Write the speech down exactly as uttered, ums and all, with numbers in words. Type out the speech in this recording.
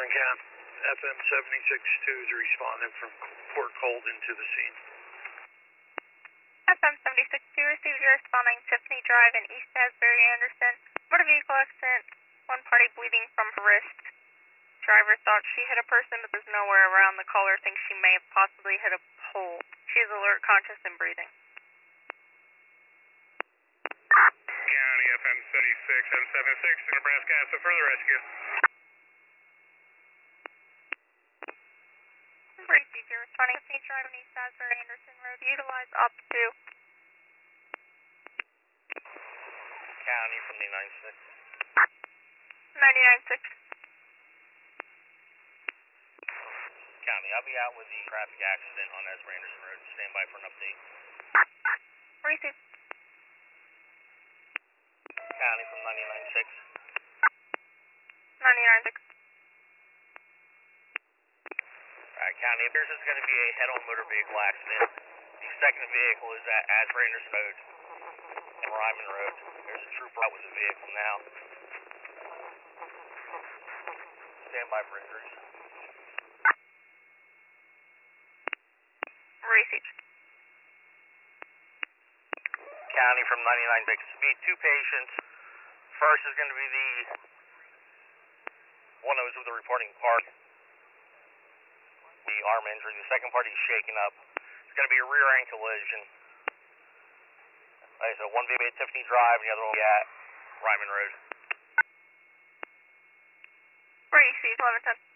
Warren County, F M seventy-six two is responding from Port Colden to the scene. F M seventy-six two received your responding Tiffany Drive in East Asbury Anderson. Motor vehicle accident, one party bleeding from her wrist. Driver thought she hit a person, but there's nowhere around. The caller thinks she may have possibly hit a pole. She is alert, conscious, and breathing. County F M seventy-six, M seventy-six to Nebraska, for further rescue. Received your responding Tiffany Drive in East Asbury Anderson Road. Utilize up to County from the ninety-six. ninety-nine six. County, I'll be out with the traffic accident on Asbury Anderson Road. Stand by for an update. Received. County from ninety-nine six. ninety-nine six. Alright, County, appears there's going to be a head-on motor vehicle accident. The second vehicle is at Asbury Anderson Road and Ryman Road. There's a trooper out with the vehicle now. Stand by for injuries. Received. County from ninety-nine six. Be two patients. First is going to be the one that was with the reporting park. The arm injury. The second party is shaken up. It's going to be a rear end collision. Like I said, one will be at Tiffany Drive and the other one will be at Ryman Road. Received. eleven ten.